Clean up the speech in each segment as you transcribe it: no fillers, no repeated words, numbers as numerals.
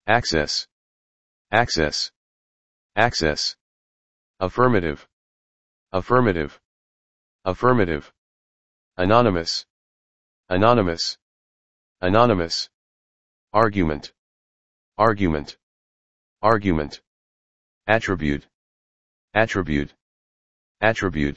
access, access, access, affirmative, affirmative, affirmative, anonymous, anonymous, anonymous, argument, argument, argument, attribute, attribute, attribute,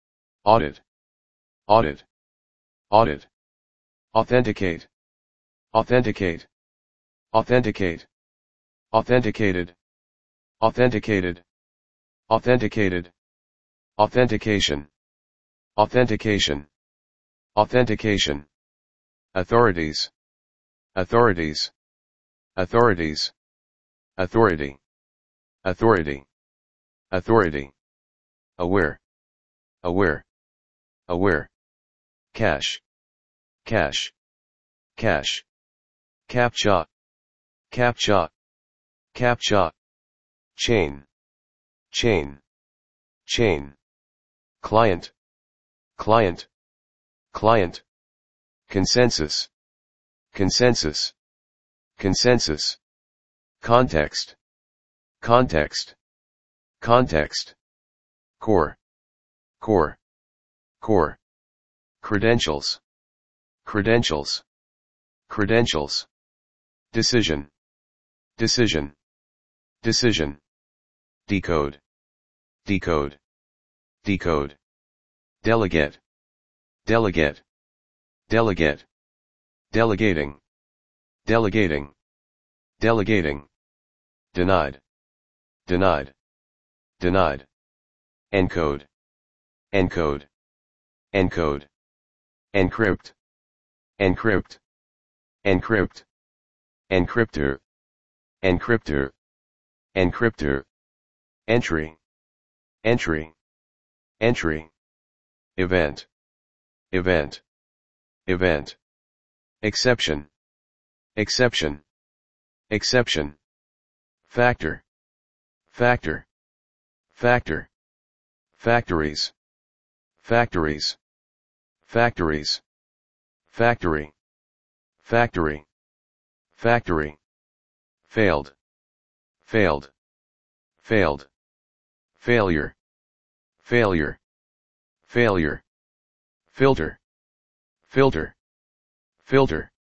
audit, audit, audit, authenticate, authenticate, authenticate, authenticated, authenticated, authenticated, authentication, authentication, authentication, authorities, authorities, authorities, authority, authority, authority, aware, aware, aware, cache, cache, cache, captcha, captcha, captcha, chain, chain, chain, client, client, client, consensus, consensus, consensus, context, context, context, core, core, core, credentials, credentials, credentials, decision, decision, decision, decode, decode, decode, delegate, delegate, delegate, delegating, delegating, delegating, denied, denied, denied, encode, encode, encode, encrypt, encrypt, encrypt, encryptor, encryptor, encryptor, entry, entry, entry, event, event, event, exception, exception, exception, factor, factor, factor, factories, factories, factories, factory, factory, factory, failed, failed, failed, failure, failure, failure, filter, filter, filter,